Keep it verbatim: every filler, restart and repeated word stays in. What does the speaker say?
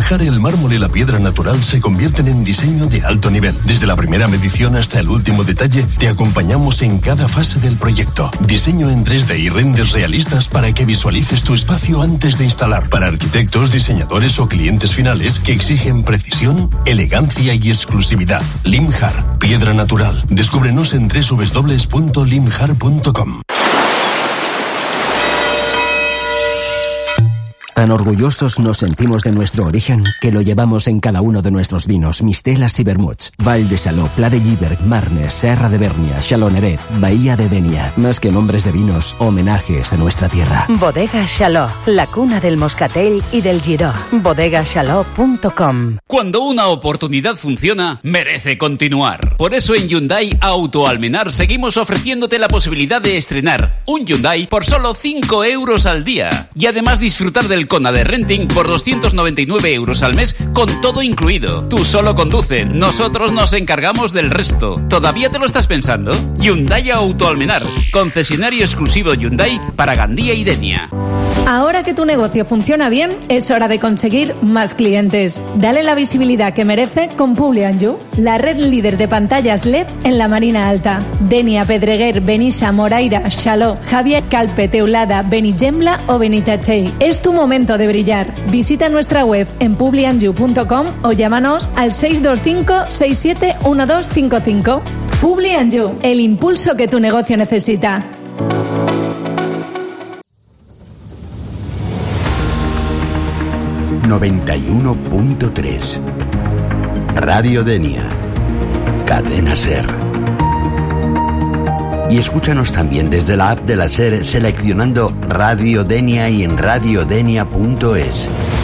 Limjar, el mármol y la piedra natural se convierten en diseño de alto nivel. Desde la primera medición hasta el último detalle, te acompañamos en cada fase del proyecto. Diseño en tres D y renders realistas para que visualices tu espacio antes de instalar. Para arquitectos, diseñadores o clientes finales que exigen precisión, elegancia y exclusividad. Limjar, piedra natural. Descúbrenos en doble u doble u doble u punto limjar punto com. Tan orgullosos nos sentimos de nuestro origen que lo llevamos en cada uno de nuestros vinos, mistelas y vermuts. Val de Saló, Pla de Lliberg, Marne, Serra de Bernia, Xaloneret, Bahía de Denia. Más que nombres de vinos, homenajes a nuestra tierra. Bodega Xaló, la cuna del moscatel y del giró. bodega xaló punto com. Cuando una oportunidad funciona, merece continuar. Por eso en Hyundai Auto Almenar seguimos ofreciéndote la posibilidad de estrenar un Hyundai por solo cinco euros al día. Y además disfrutar del Kona de renting por doscientos noventa y nueve euros al mes con todo incluido. Tú solo conduce, nosotros nos encargamos del resto. ¿Todavía te lo estás pensando? Hyundai Auto Almenar, concesionario exclusivo Hyundai para Gandía y Denia. Ahora que tu negocio funciona bien, es hora de conseguir más clientes. Dale la visibilidad que merece con Publi and You, la red líder de pantallas L E D en la Marina Alta. Denia, Pedreguer, Benissa, Moraira, Xaló, Javier, Calpe, Teulada, Benigembla o Benitachell. Es tu momento de brillar. Visita nuestra web en publi and you punto com o llámanos al seis dos cinco, seis siete uno dos cinco cinco. Publi and You, el impulso que tu negocio necesita. noventa y uno punto tres Radio Denia, Cadena Ser. Y escúchanos también desde la app de la Ser seleccionando Radio Denia y en radio denia punto es.